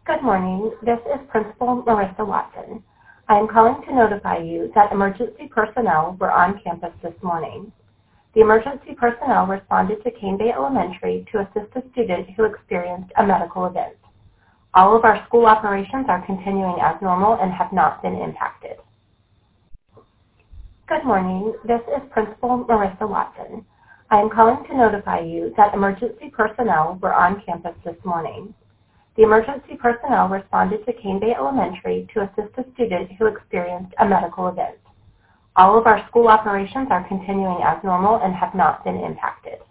Good morning. This is Principal Marissa Watson. I am calling to notify you that emergency personnel were on campus this morning. The emergency personnel responded to Cane Bay Elementary to assist a student who experienced a medical event. All of our school operations are continuing as normal and have not been impacted. Good morning. This is Principal Marissa Watson. I am calling to notify you that emergency personnel were on campus this morning. The emergency personnel responded to Cane Bay Elementary to assist a student who experienced a medical event. All of our school operations are continuing as normal and have not been impacted.